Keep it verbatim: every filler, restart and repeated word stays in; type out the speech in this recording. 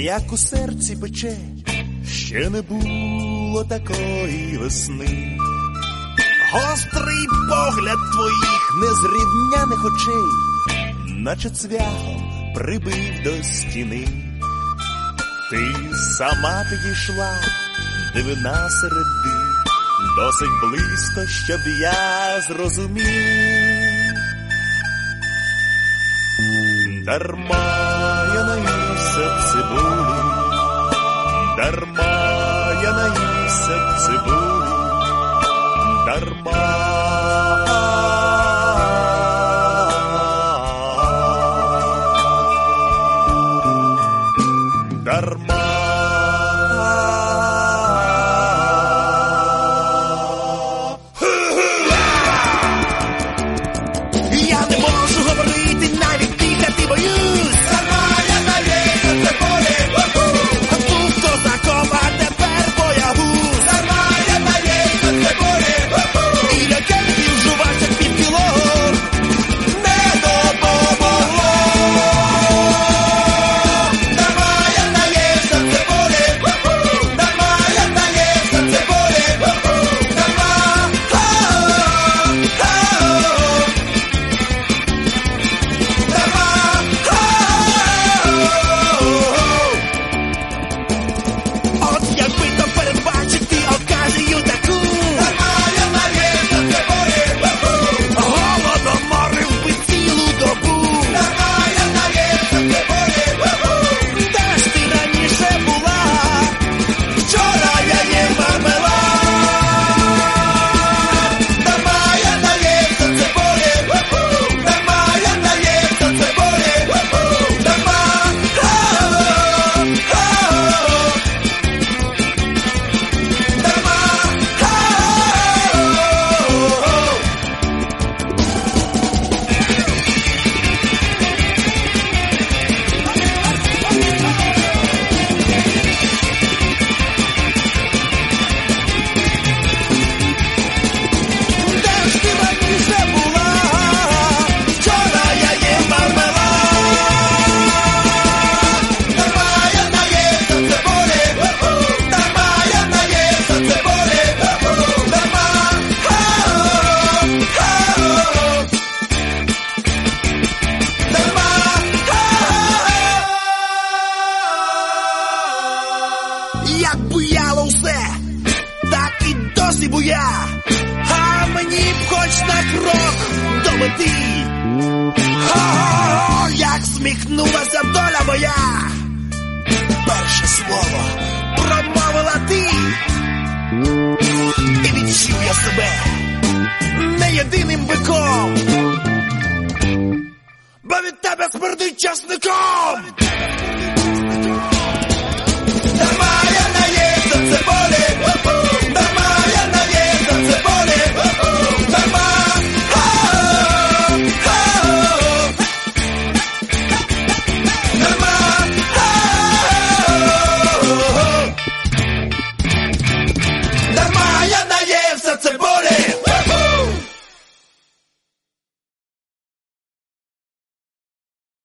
як у серці пече, ще не було такої весни. Гострий погляд твоїх незрівняних очей, наче цвяхом прибив до стіни. Ти сама підійшла, дивина серед див, досить близько, щоб я зрозумів. Дарма я наївся цибулі, дарма я наївся цибулі, дарма. Дарма. Я не можу говорити, навіть дихати боюсь. Дарма я наївся цибулі, а був козаком, а тепер боягуз. Дарма я наївся цибулі, і яке він жувався під кілом, не допомогло. Як буяло все, так і досі буя, а мені б хоч на крок до мети. О, як сміхнулася доля моя, перше слово промовила ти, і відчув я себе не єдиним биком, бо від тебе смердить часником.